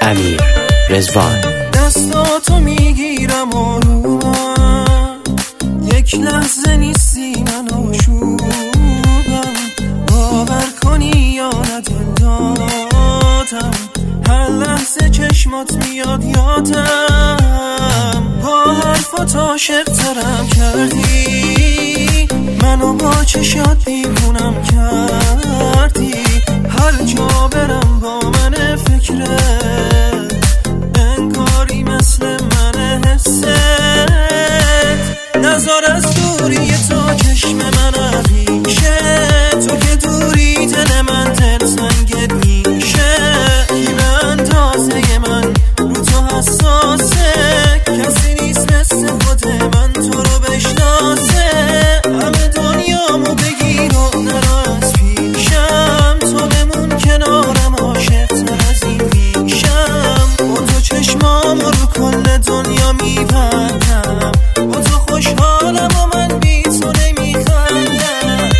امیر رضوان. دستاتو میگیرم آرومم، یک لحظه نیستی من آشوبم، باور کنی یا نه دل دادم، هر لحظه چشمات میاد یادم، با حرفات عاشق‌ترم کردی، منو با چشات دیوونم کردی، هر جا برم با من فکرت، انگاری مثل من حست، نظر از دوری تا چشم من پیشه، تو که دوری دل من دل سنگت میشه، کی به اندازه من رو تو حساسه، کسی نیست مثل خود من تو رو بشناسه، همه دنیامو بگیر و نرو از پیشم، تو بمون کنارم عاشق‌تر از این میشم، با تو چشمام رو کل دنیا میبندم، با تو خوشحالم و من بی تو نمیخندم.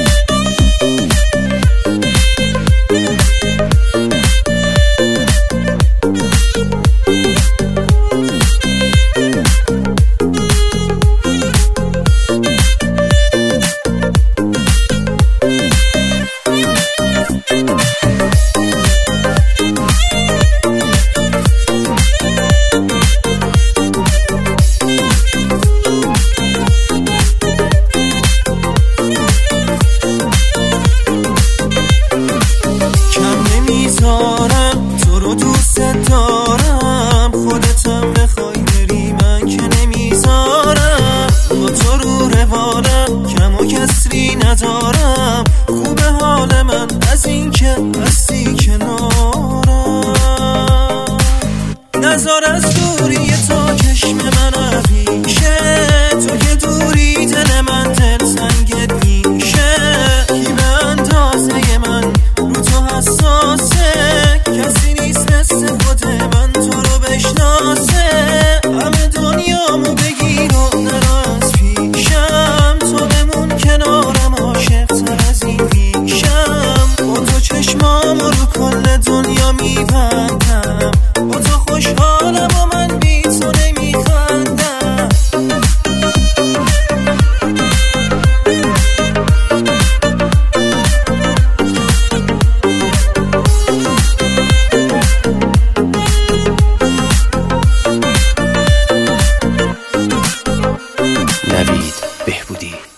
تو رو دوست دارم، خودتم بخوای بری من که نمیذارم، با تو رو روانم کم و کسری ندارم، خوبه حال من از این که هستی کنارم، نظر از دوری تا چشم من پیشه، تو که دوری دل من دل سنگت میشه، کی به اندازه من رو تو حساسه، کسی نیست مثل خود من تو رو بشناسه، همه دنیامو بگیر و نرو از پیشم، تو بمون کنارم عاشق‌تر از این میشم، با تو چشمامو رو کل دنیا میبندم، با تو خوشحالم و من بی تو نمیخندم. نوید بهبودی.